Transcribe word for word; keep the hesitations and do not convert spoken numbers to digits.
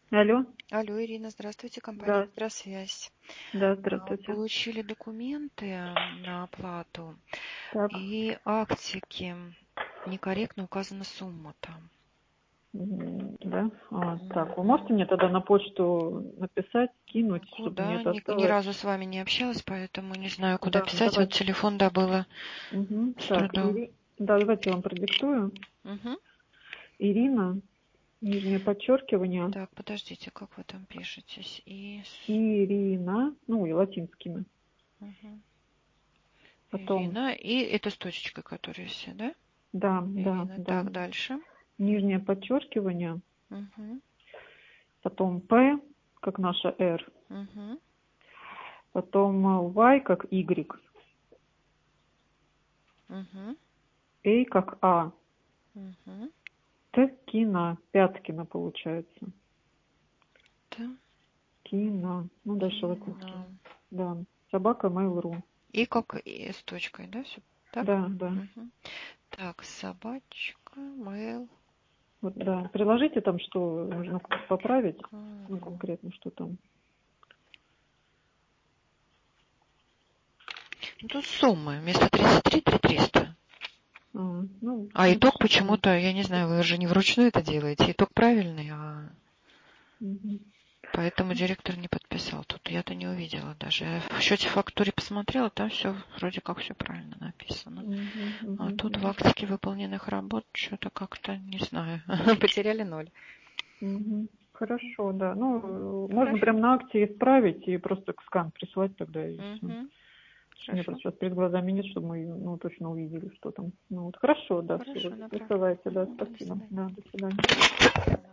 Алло. Алло, Ирина, здравствуйте, компания Да, «Электросвязь». да, А, здравствуйте. Получили документы на оплату, Так, и актики некорректно указана сумма там. м, да. А, так, вы можете Мгм. мне тогда на почту написать, кинуть, Могу, чтобы мне да, это ни, ни осталось? разу с вами не общалась, поэтому не знаю, куда Да, писать. Вот давайте. телефон добыла Мгм. с Так, трудом. Ири... да, давайте я вам продиктую. Мгм. Ирина, нижнее подчеркивание, Так, подождите, как вы там пишетесь? И... с- Ирина, ну и латинскими. Мгм. Потом, Ирина, и это с точечкой, которые все, да? да, да, Ирина, да, так, дальше. нижнее подчеркивание, Угу. потом П, как наша Р, Угу. потом э, Y, как Y, Угу. A, как А, Угу. Ткина, Пяткина получается. Да. Кина. Ну, дальше Кино. латинскими. Да. Собака Mail.ru. И как и с точкой, да, все так? Да, да. Мгм. Так, собачка, mail. Вот, да. Приложите там, что нужно поправить. Ну, Мгм. конкретно, что там. Ну, тут суммы. Вместо тридцать три, три триста. А, ну, А итог напишите мне. почему-то, я не знаю, вы же не вручную это делаете. Итог правильный, а Мгм. поэтому директор не подписал. Тут я-то не увидела даже. Я в счете фактуре посмотрела, там все вроде как все правильно написано. Мгм, А мгм, тут в мгм. актике выполненных работ что-то как-то, не знаю, потеряли ноль. Мгм. Хорошо, да. Ну, э, можно Хорошо. прям на акте исправить и просто скан прислать тогда и все. Мгм. Мне Хорошо. просто сейчас перед глазами нет, чтобы мы ну, точно увидели, что там. Ну вот хорошо, да, все. Хорошо, направлю. Высылайте, да, Мгм, да, до спасибо. свидания. Да, до свидания.